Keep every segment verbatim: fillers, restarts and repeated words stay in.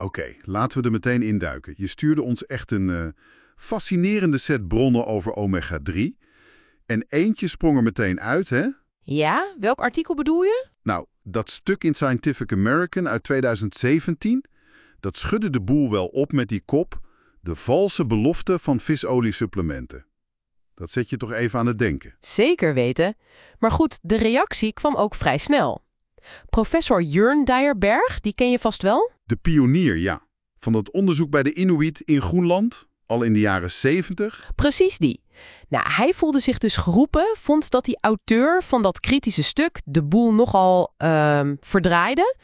Oké, laten we er meteen induiken. Je stuurde ons echt een uh, fascinerende set bronnen over omega drie. En eentje sprong er meteen uit, hè? Ja, welk artikel bedoel je? Nou, dat stuk in Scientific American uit tweeduizend zeventien, dat schudde de boel wel op met die kop: de valse belofte van visoliesupplementen. Dat zet je toch even aan het denken. Zeker weten. Maar goed, de reactie kwam ook vrij snel. Professor Jörn Dyerberg, die ken je vast wel? De pionier, ja. Van dat onderzoek bij de Inuit in Groenland, al in de jaren zeventig. Precies die. Nou, hij voelde zich dus geroepen, vond dat die auteur van dat kritische stuk de boel nogal uh, verdraaide.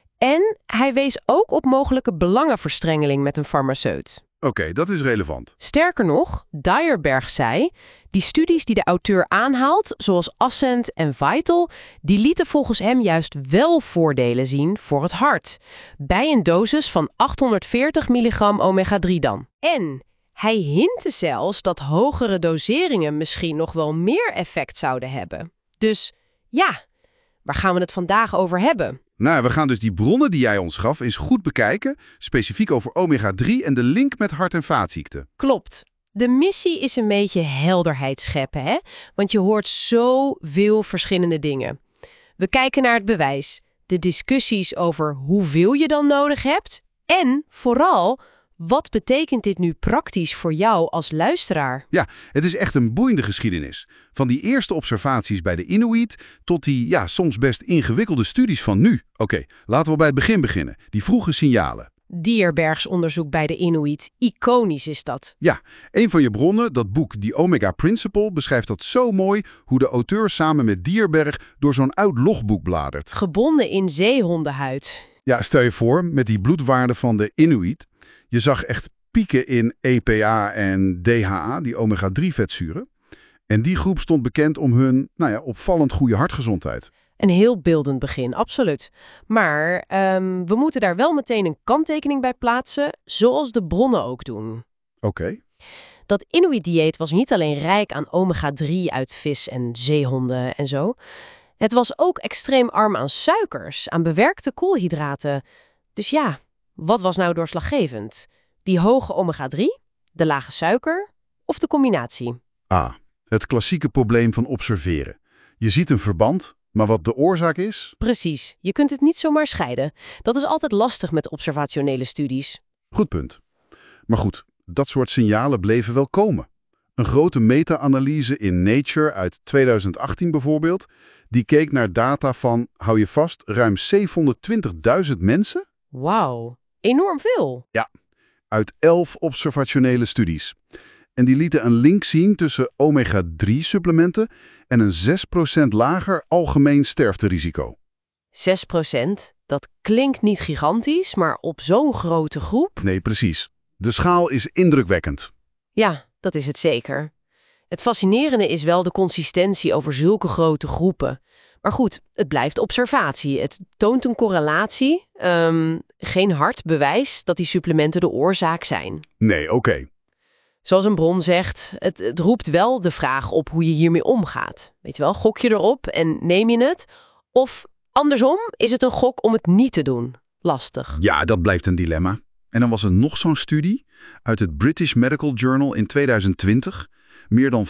En hij wees ook op mogelijke belangenverstrengeling met een farmaceut. Oké, okay, dat is relevant. Sterker nog, Dyerberg zei, die studies die de auteur aanhaalt, zoals Ascent en Vital, die lieten volgens hem juist wel voordelen zien voor het hart. Bij een dosis van achthonderdveertig milligram omega drie dan. En hij hintte zelfs dat hogere doseringen misschien nog wel meer effect zouden hebben. Dus ja, waar gaan we het vandaag over hebben? Nou, we gaan dus die bronnen die jij ons gaf eens goed bekijken, specifiek over omega drie en de link met hart- en vaatziekten. Klopt. De missie is een beetje helderheid scheppen, hè? Want je hoort zoveel verschillende dingen. We kijken naar het bewijs, de discussies over hoeveel je dan nodig hebt en vooral, wat betekent dit nu praktisch voor jou als luisteraar? Ja, het is echt een boeiende geschiedenis. Van die eerste observaties bij de Inuit tot die ja, soms best ingewikkelde studies van nu. Oké, okay, laten we bij het begin beginnen. Die vroege signalen. Dyerbergs onderzoek bij de Inuit. Iconisch is dat. Ja, een van je bronnen, dat boek The Omega Principle, beschrijft dat zo mooi hoe de auteur samen met Dyerberg door zo'n oud logboek bladert. Gebonden in zeehondenhuid. Ja, stel je voor, met die bloedwaarden van de Inuit. Je zag echt pieken in E P A en D H A, die omega drie vetzuren. En die groep stond bekend om hun nou ja, opvallend goede hartgezondheid. Een heel beeldend begin, absoluut. Maar um, we moeten daar wel meteen een kanttekening bij plaatsen, zoals de bronnen ook doen. Oké. Okay. Dat Inuit-dieet was niet alleen rijk aan omega drie uit vis en zeehonden en zo. Het was ook extreem arm aan suikers, aan bewerkte koolhydraten. Dus ja, wat was nou doorslaggevend? Die hoge omega drie, de lage suiker of de combinatie? Ah, het klassieke probleem van observeren. Je ziet een verband, maar wat de oorzaak is? Precies, je kunt het niet zomaar scheiden. Dat is altijd lastig met observationele studies. Goed punt. Maar goed, dat soort signalen bleven wel komen. Een grote meta-analyse in Nature uit tweeduizend achttien bijvoorbeeld, die keek naar data van, hou je vast, ruim zevenhonderdtwintigduizend mensen? Wauw, enorm veel. Ja, uit elf observationele studies. En die lieten een link zien tussen omega drie supplementen en een zes procent lager algemeen sterfterisico. zes procent? Dat klinkt niet gigantisch, maar op zo'n grote groep? Nee, precies. De schaal is indrukwekkend. Ja, dat is het zeker. Het fascinerende is wel de consistentie over zulke grote groepen. Maar goed, het blijft observatie. Het toont een correlatie. Um, geen hard bewijs dat die supplementen de oorzaak zijn. Nee, oké. Okay. Zoals een bron zegt, het, het roept wel de vraag op hoe je hiermee omgaat. Weet je wel, gok je erop en neem je het? Of andersom, is het een gok om het niet te doen? Lastig. Ja, dat blijft een dilemma. En dan was er nog zo'n studie uit het British Medical Journal in tweeduizend twintig. Meer dan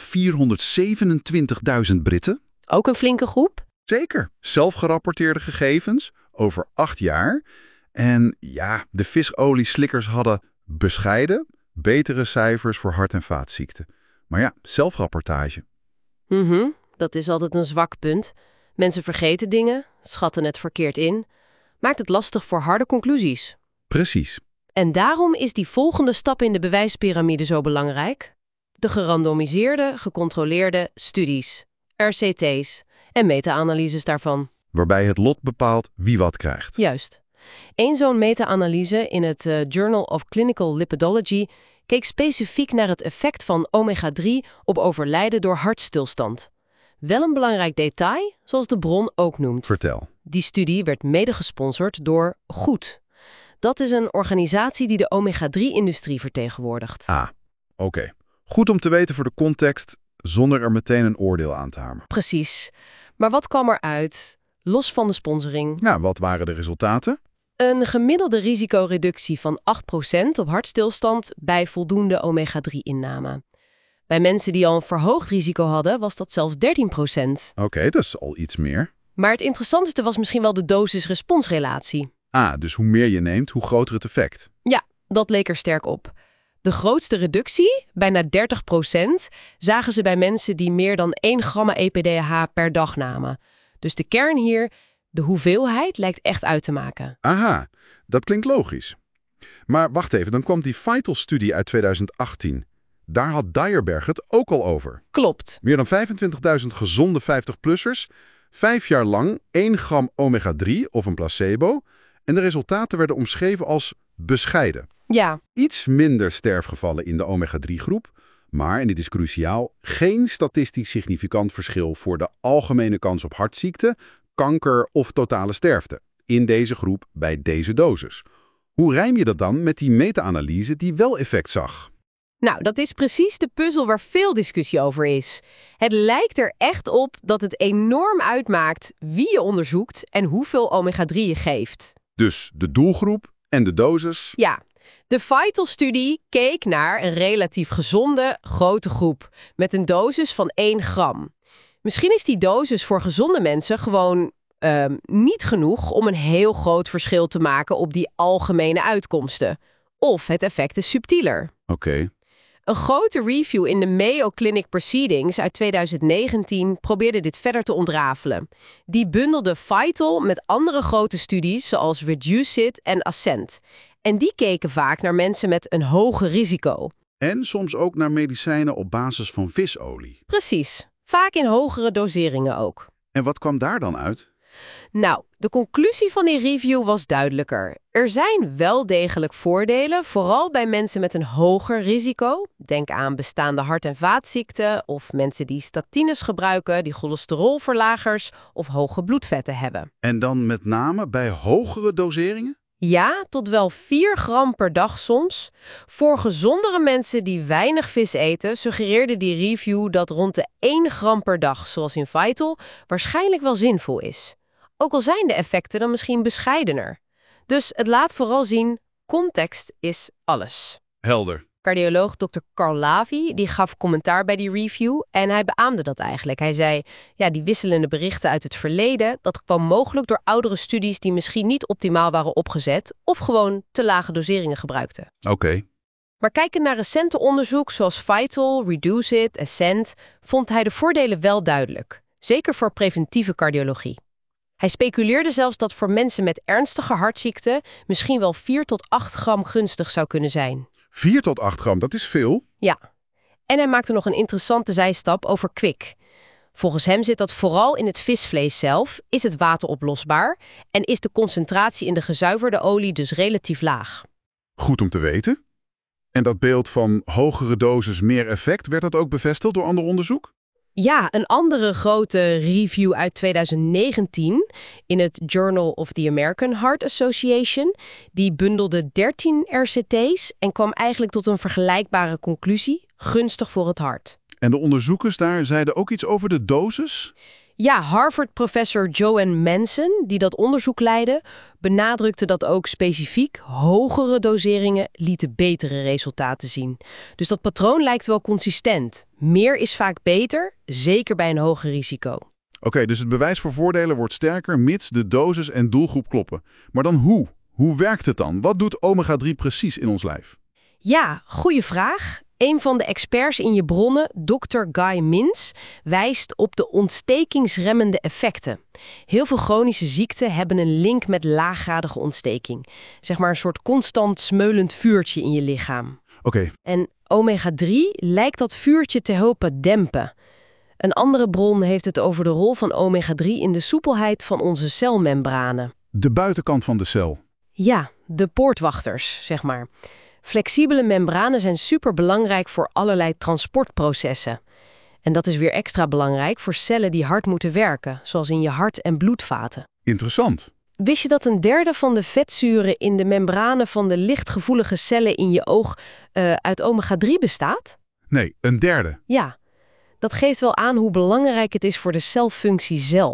vierhonderdzevenentwintigduizend Britten. Ook een flinke groep? Zeker. Zelfgerapporteerde gegevens over acht jaar. En ja, de visolieslikkers hadden bescheiden, betere cijfers voor hart- en vaatziekten. Maar ja, zelfrapportage. Mm-hmm, dat is altijd een zwak punt. Mensen vergeten dingen, schatten het verkeerd in. Maakt het lastig voor harde conclusies. Precies. En daarom is die volgende stap in de bewijspyramide zo belangrijk. De gerandomiseerde, gecontroleerde studies, R C T's en meta-analyses daarvan. Waarbij het lot bepaalt wie wat krijgt. Juist. Eén zo'n meta-analyse in het uh, Journal of Clinical Lipidology keek specifiek naar het effect van omega drie op overlijden door hartstilstand. Wel een belangrijk detail, zoals de bron ook noemt. Vertel. Die studie werd mede gesponsord door Goed. Dat is een organisatie die de omega drie-industrie vertegenwoordigt. Ah, oké. Okay. Goed om te weten voor de context, zonder er meteen een oordeel aan te hameren. Precies. Maar wat kwam eruit, los van de sponsoring? Nou, wat waren de resultaten? Een gemiddelde risicoreductie van acht procent op hartstilstand bij voldoende omega drie inname. Bij mensen die al een verhoogd risico hadden, was dat zelfs dertien procent. Oké, okay, dat is al iets meer. Maar het interessantste was misschien wel de dosis-responsrelatie. Ah, dus hoe meer je neemt, hoe groter het effect. Ja, dat leek er sterk op. De grootste reductie, bijna dertig procent, zagen ze bij mensen die meer dan één gram E P D H per dag namen. Dus de kern hier, de hoeveelheid lijkt echt uit te maken. Aha, dat klinkt logisch. Maar wacht even, dan kwam die Vital-studie uit tweeduizend achttien. Daar had Dierberg het ook al over. Klopt. Meer dan vijfentwintigduizend gezonde vijftig-plussers, vijf jaar lang één gram omega drie of een placebo. En de resultaten werden omschreven als bescheiden. Ja. Iets minder sterfgevallen in de omega drie groep, maar, en dit is cruciaal, geen statistisch significant verschil voor de algemene kans op hartziekte, kanker of totale sterfte in deze groep bij deze dosis. Hoe rijm je dat dan met die meta-analyse die wel effect zag? Nou, dat is precies de puzzel waar veel discussie over is. Het lijkt er echt op dat het enorm uitmaakt wie je onderzoekt en hoeveel omega drie je geeft. Dus de doelgroep en de dosis? Ja, de Vital-studie keek naar een relatief gezonde, grote groep met een dosis van één gram. Misschien is die dosis voor gezonde mensen gewoon uh, niet genoeg om een heel groot verschil te maken op die algemene uitkomsten. Of het effect is subtieler. Oké. Okay. Een grote review in de Mayo Clinic Proceedings uit tweeduizend negentien probeerde dit verder te ontrafelen. Die bundelde Vital met andere grote studies zoals Reduce-It en Ascent. En die keken vaak naar mensen met een hoger risico. En soms ook naar medicijnen op basis van visolie. Precies. Vaak in hogere doseringen ook. En wat kwam daar dan uit? Nou, de conclusie van die review was duidelijker. Er zijn wel degelijk voordelen, vooral bij mensen met een hoger risico. Denk aan bestaande hart- en vaatziekten of mensen die statines gebruiken, die cholesterolverlagers of hoge bloedvetten hebben. En dan met name bij hogere doseringen? Ja, tot wel vier gram per dag soms. Voor gezondere mensen die weinig vis eten, suggereerde die review dat rond de één gram per dag, zoals in Vital, waarschijnlijk wel zinvol is. Ook al zijn de effecten dan misschien bescheidener. Dus het laat vooral zien, context is alles. Helder. Cardioloog dokter Carl Lavie die gaf commentaar bij die review en hij beaamde dat eigenlijk. Hij zei, ja, die wisselende berichten uit het verleden, dat kwam mogelijk door oudere studies die misschien niet optimaal waren opgezet of gewoon te lage doseringen gebruikten. Oké. Okay. Maar kijkend naar recente onderzoek zoals Vital, Reduce-It, Ascent, vond hij de voordelen wel duidelijk. Zeker voor preventieve cardiologie. Hij speculeerde zelfs dat voor mensen met ernstige hartziekten misschien wel vier tot acht gram gunstig zou kunnen zijn. vier tot acht gram, dat is veel. Ja. En hij maakte nog een interessante zijstap over kwik. Volgens hem zit dat vooral in het visvlees zelf, is het wateroplosbaar en is de concentratie in de gezuiverde olie dus relatief laag. Goed om te weten. En dat beeld van hogere dosis meer effect, werd dat ook bevestigd door ander onderzoek? Ja, een andere grote review uit tweeduizend negentien in het Journal of the American Heart Association, die bundelde dertien R C T's en kwam eigenlijk tot een vergelijkbare conclusie, gunstig voor het hart. En de onderzoekers daar zeiden ook iets over de dosis? Ja, Harvard-professor Joanne Manson, die dat onderzoek leidde, benadrukte dat ook specifiek hogere doseringen lieten betere resultaten zien. Dus dat patroon lijkt wel consistent. Meer is vaak beter, zeker bij een hoger risico. Oké, okay, dus het bewijs voor voordelen wordt sterker mits de dosis en doelgroep kloppen. Maar dan hoe? Hoe werkt het dan? Wat doet omega drie precies in ons lijf? Ja, goede vraag. Een van de experts in je bronnen, dokter Guy Mintz, wijst op de ontstekingsremmende effecten. Heel veel chronische ziekten hebben een link met laaggradige ontsteking. Zeg maar een soort constant smeulend vuurtje in je lichaam. Oké. Okay. En omega drie lijkt dat vuurtje te helpen dempen. Een andere bron heeft het over de rol van omega drie in de soepelheid van onze celmembranen. De buitenkant van de cel. Ja, de poortwachters, zeg maar. Flexibele membranen zijn superbelangrijk voor allerlei transportprocessen. En dat is weer extra belangrijk voor cellen die hard moeten werken, zoals in je hart- en bloedvaten. Interessant. Wist je dat een derde van de vetzuren in de membranen van de lichtgevoelige cellen in je oog uh, uit omega drie bestaat? Nee, een derde. Ja, dat geeft wel aan hoe belangrijk het is voor de celfunctie zelf.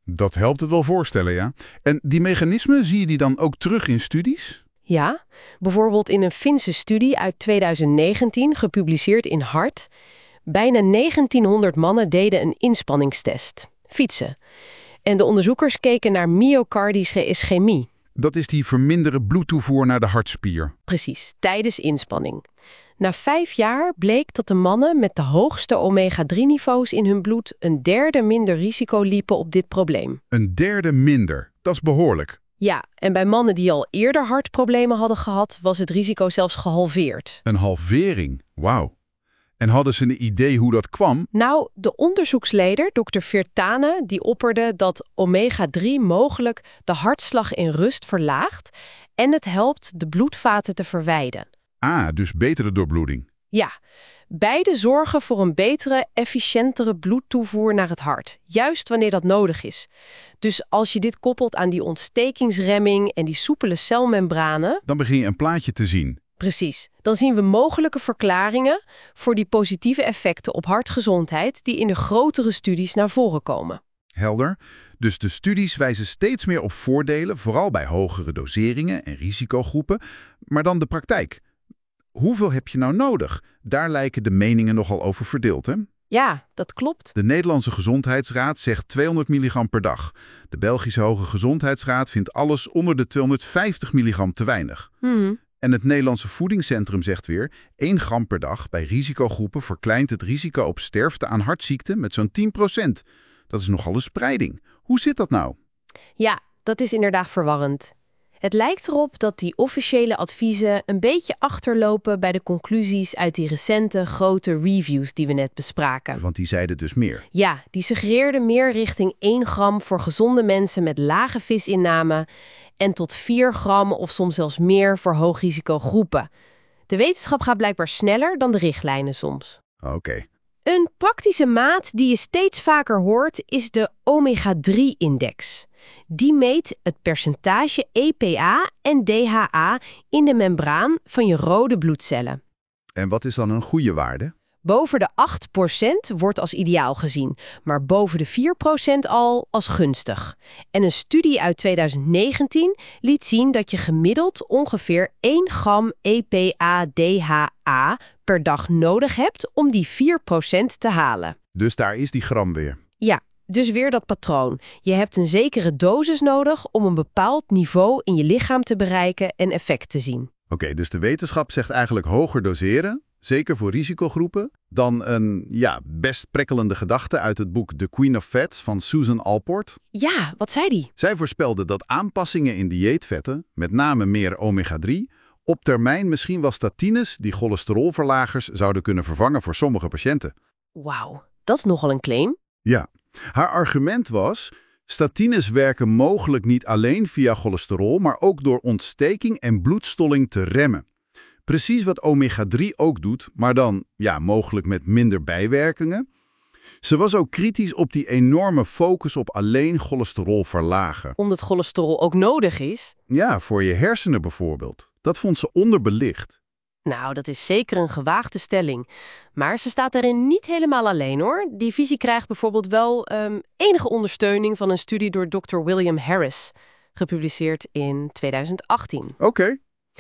Dat helpt het wel voorstellen, ja. En die mechanismen, zie je die dan ook terug in studies? Ja, bijvoorbeeld in een Finse studie uit tweeduizend negentien, gepubliceerd in Hart. Bijna negentienhonderd mannen deden een inspanningstest. Fietsen. En de onderzoekers keken naar myocardische ischemie. Dat is die verminderde bloedtoevoer naar de hartspier. Precies, tijdens inspanning. Na vijf jaar bleek dat de mannen met de hoogste omega drie niveaus in hun bloed een derde minder risico liepen op dit probleem. Een derde minder, dat is behoorlijk. Ja, en bij mannen die al eerder hartproblemen hadden gehad, was het risico zelfs gehalveerd. Een halvering, wauw. En hadden ze een idee hoe dat kwam? Nou, de onderzoeksleider, dokter Virtane, die opperde dat omega drie mogelijk de hartslag in rust verlaagt en het helpt de bloedvaten te verwijden. Ah, dus betere doorbloeding. Ja, beide zorgen voor een betere, efficiëntere bloedtoevoer naar het hart. Juist wanneer dat nodig is. Dus als je dit koppelt aan die ontstekingsremming en die soepele celmembranen... Dan begin je een plaatje te zien. Precies. Dan zien we mogelijke verklaringen voor die positieve effecten op hartgezondheid die in de grotere studies naar voren komen. Helder. Dus de studies wijzen steeds meer op voordelen, vooral bij hogere doseringen en risicogroepen. Maar dan de praktijk. Hoeveel heb je nou nodig? Daar lijken de meningen nogal over verdeeld, hè? Ja, dat klopt. De Nederlandse Gezondheidsraad zegt tweehonderd milligram per dag. De Belgische Hoge Gezondheidsraad vindt alles onder de tweehonderdvijftig milligram te weinig. Hmm. En het Nederlandse Voedingscentrum zegt weer... één gram per dag bij risicogroepen verkleint het risico op sterfte aan hartziekten met zo'n tien procent. Dat is nogal een spreiding. Hoe zit dat nou? Ja, dat is inderdaad verwarrend. Het lijkt erop dat die officiële adviezen een beetje achterlopen bij de conclusies uit die recente grote reviews die we net bespraken. Want die zeiden dus meer. Ja, die suggereerden meer richting één gram voor gezonde mensen met lage visinname en tot vier gram of soms zelfs meer voor hoogrisicogroepen. De wetenschap gaat blijkbaar sneller dan de richtlijnen soms. Oké. Okay. Een praktische maat die je steeds vaker hoort is de omega drie index. Die meet het percentage E P A en D H A in de membraan van je rode bloedcellen. En wat is dan een goede waarde? Boven de acht procent wordt als ideaal gezien, maar boven de vier procent al als gunstig. En een studie uit tweeduizend negentien liet zien dat je gemiddeld ongeveer één gram E P A D H A per dag nodig hebt om die vier procent te halen. Dus daar is die gram weer. Ja, dus weer dat patroon. Je hebt een zekere dosis nodig om een bepaald niveau in je lichaam te bereiken en effect te zien. Oké, okay, dus de wetenschap zegt eigenlijk hoger doseren, zeker voor risicogroepen, dan een ja, best prikkelende gedachte uit het boek The Queen of Fats van Susan Allport. Ja, wat zei die? Zij voorspelde dat aanpassingen in dieetvetten, met name meer omega drie, op termijn misschien wel statines die cholesterolverlagers zouden kunnen vervangen voor sommige patiënten. Wauw, dat is nogal een claim. Ja, haar argument was, statines werken mogelijk niet alleen via cholesterol, maar ook door ontsteking en bloedstolling te remmen. Precies wat omega drie ook doet, maar dan ja, mogelijk met minder bijwerkingen. Ze was ook kritisch op die enorme focus op alleen cholesterol verlagen. Omdat cholesterol ook nodig is? Ja, voor je hersenen bijvoorbeeld. Dat vond ze onderbelicht. Nou, dat is zeker een gewaagde stelling. Maar ze staat daarin niet helemaal alleen, hoor. Die visie krijgt bijvoorbeeld wel um, enige ondersteuning van een studie door dokter William Harris, gepubliceerd in tweeduizend achttien. Oké. Okay.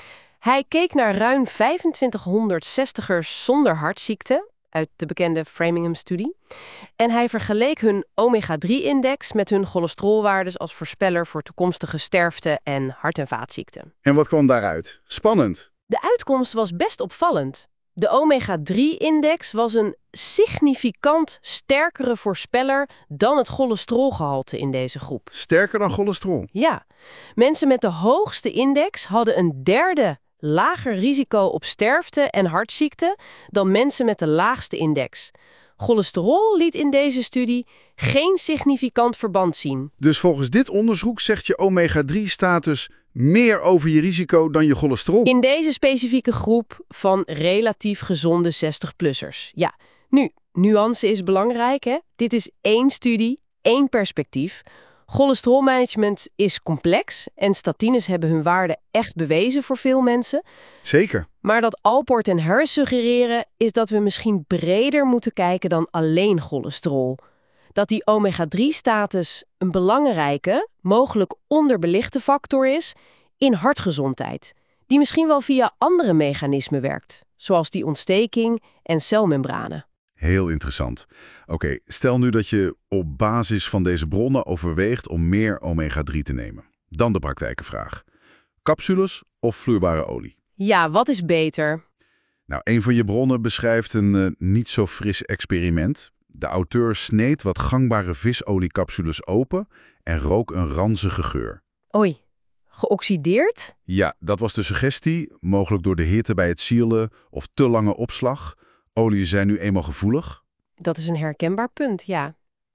Hij keek naar ruim vijfentwintighonderd zestigers zonder hartziekte uit de bekende Framingham-studie. En hij vergeleek hun omega drie index met hun cholesterolwaardes als voorspeller voor toekomstige sterfte en hart- en vaatziekten. En wat kwam daaruit? Spannend. De uitkomst was best opvallend. De omega drie index was een significant sterkere voorspeller dan het cholesterolgehalte in deze groep. Sterker dan cholesterol? Ja. Mensen met de hoogste index hadden een derde lager risico op sterfte en hartziekte dan mensen met de laagste index. Cholesterol liet in deze studie geen significant verband zien. Dus volgens dit onderzoek zegt je omega drie status meer over je risico dan je cholesterol? In deze specifieke groep van relatief gezonde zestig-plussers. Ja, nu, nuance is belangrijk, hè? Dit is één studie, één perspectief. Cholesterolmanagement is complex en statines hebben hun waarde echt bewezen voor veel mensen. Zeker. Maar dat Allport en Harris suggereren is dat we misschien breder moeten kijken dan alleen cholesterol. dat die omega drie status een belangrijke, mogelijk onderbelichte factor is in hartgezondheid, die misschien wel via andere mechanismen werkt, zoals die ontsteking en celmembranen. Heel interessant. Oké, stel nu dat je op basis van deze bronnen overweegt om meer omega drie te nemen. Dan de praktijkenvraag. Capsules of vloeibare olie? Ja, wat is beter? Nou, een van je bronnen beschrijft een uh, niet zo fris experiment. De auteur sneed wat gangbare visoliecapsules open en rook een ranzige geur. Oei, geoxideerd? Ja, dat was de suggestie, mogelijk door de hitte bij het sielen of te lange opslag. Oliën zijn nu eenmaal gevoelig. Dat is een herkenbaar punt, ja.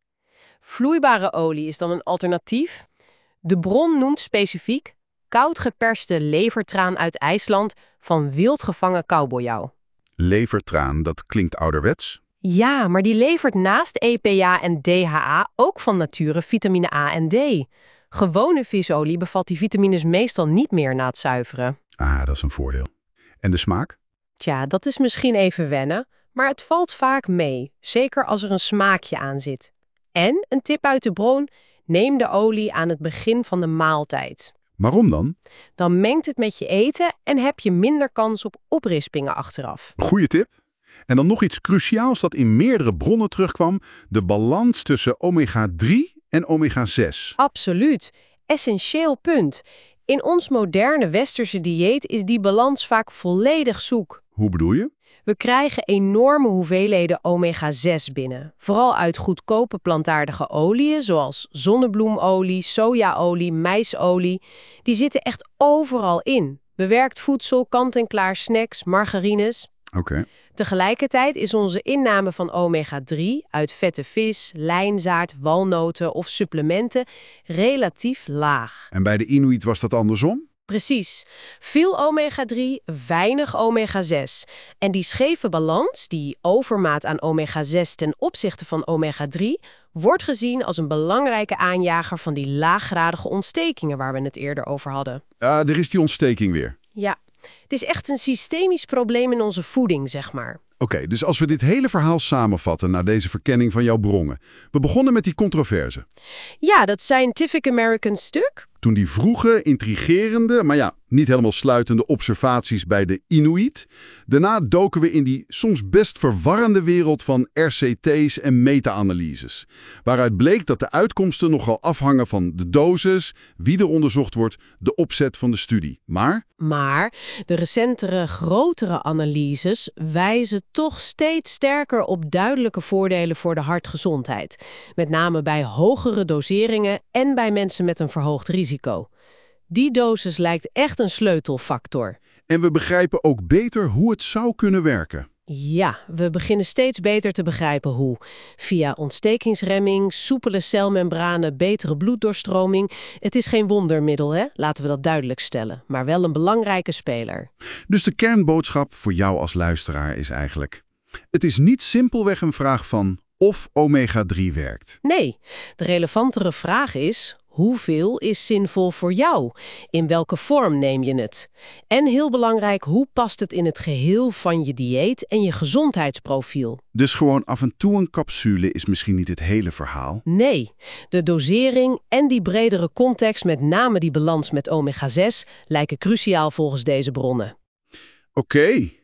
Vloeibare olie is dan een alternatief. De bron noemt specifiek koud geperste levertraan uit IJsland van wild gevangen cowboyjauw. Levertraan, dat klinkt ouderwets. Ja, maar die levert naast E P A en D H A ook van nature vitamine A en D. Gewone visolie bevat die vitamines meestal niet meer na het zuiveren. Ah, dat is een voordeel. En de smaak? Tja, dat is misschien even wennen, maar het valt vaak mee. Zeker als er een smaakje aan zit. En, een tip uit de bron, neem de olie aan het begin van de maaltijd. Waarom dan? Dan mengt het met je eten en heb je minder kans op oprispingen achteraf. Goeie tip. En dan nog iets cruciaals dat in meerdere bronnen terugkwam. De balans tussen omega drie en omega zes. Absoluut. Essentieel punt. In ons moderne westerse dieet is die balans vaak volledig zoek. Hoe bedoel je? We krijgen enorme hoeveelheden omega zes binnen. Vooral uit goedkope plantaardige oliën zoals zonnebloemolie, sojaolie, maïsolie. Die zitten echt overal in. Bewerkt voedsel, kant-en-klaar snacks, margarines. Oké. Okay. Tegelijkertijd is onze inname van omega drie uit vette vis, lijnzaad, walnoten of supplementen relatief laag. En bij de Inuit was dat andersom? Precies. Veel omega drie, weinig omega zes. En die scheve balans, die overmaat aan omega zes ten opzichte van omega drie, wordt gezien als een belangrijke aanjager van die laaggradige ontstekingen waar we het eerder over hadden. Ja, uh, er is die ontsteking weer. Ja, het is echt een systemisch probleem in onze voeding, zeg maar. Oké, okay, dus als we dit hele verhaal samenvatten naar deze verkenning van jouw bronnen. We begonnen met die controverse. Ja, dat Scientific American stuk. Toen die vroege, intrigerende, maar ja, niet helemaal sluitende observaties bij de Inuit. Daarna doken we in die soms best verwarrende wereld van R C T's en meta-analyses. Waaruit bleek dat de uitkomsten nogal afhangen van de dosis, wie er onderzocht wordt, de opzet van de studie. Maar... Maar de recentere, grotere analyses wijzen toch steeds sterker op duidelijke voordelen voor de hartgezondheid. Met name bij hogere doseringen en bij mensen met een verhoogd risico. Die dosis lijkt echt een sleutelfactor. En we begrijpen ook beter hoe het zou kunnen werken. Ja, we beginnen steeds beter te begrijpen hoe. Via ontstekingsremming, soepele celmembranen, betere bloeddoorstroming. Het is geen wondermiddel, hè? Laten we dat duidelijk stellen. Maar wel een belangrijke speler. Dus de kernboodschap voor jou als luisteraar is eigenlijk... Het is niet simpelweg een vraag van of omega drie werkt. Nee, de relevantere vraag is... Hoeveel is zinvol voor jou? In welke vorm neem je het? En heel belangrijk, hoe past het in het geheel van je dieet en je gezondheidsprofiel? Dus gewoon af en toe een capsule is misschien niet het hele verhaal? Nee, de dosering en die bredere context, met name die balans met omega zes, lijken cruciaal volgens deze bronnen. Oké. Okay.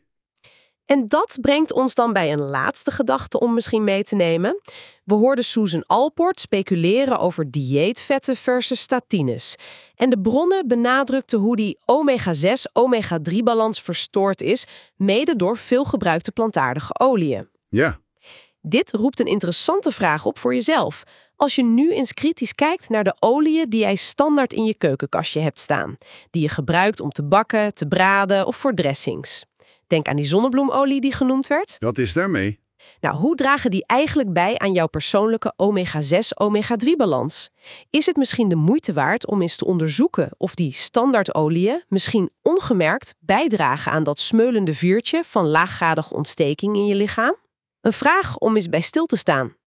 En dat brengt ons dan bij een laatste gedachte om misschien mee te nemen. We hoorden Susan Alport speculeren over dieetvetten versus statines. En de bronnen benadrukten hoe die omega zes omega drie balans verstoord is, mede door veel gebruikte plantaardige oliën. Ja. Dit roept een interessante vraag op voor jezelf. Als je nu eens kritisch kijkt naar de oliën die jij standaard in je keukenkastje hebt staan. Die je gebruikt om te bakken, te braden of voor dressings. Denk aan die zonnebloemolie die genoemd werd. Wat is daarmee? Nou, hoe dragen die eigenlijk bij aan jouw persoonlijke omega zes omega drie balans? Is het misschien de moeite waard om eens te onderzoeken of die standaardolieën misschien ongemerkt bijdragen aan dat smeulende vuurtje van laaggradige ontsteking in je lichaam? Een vraag om eens bij stil te staan.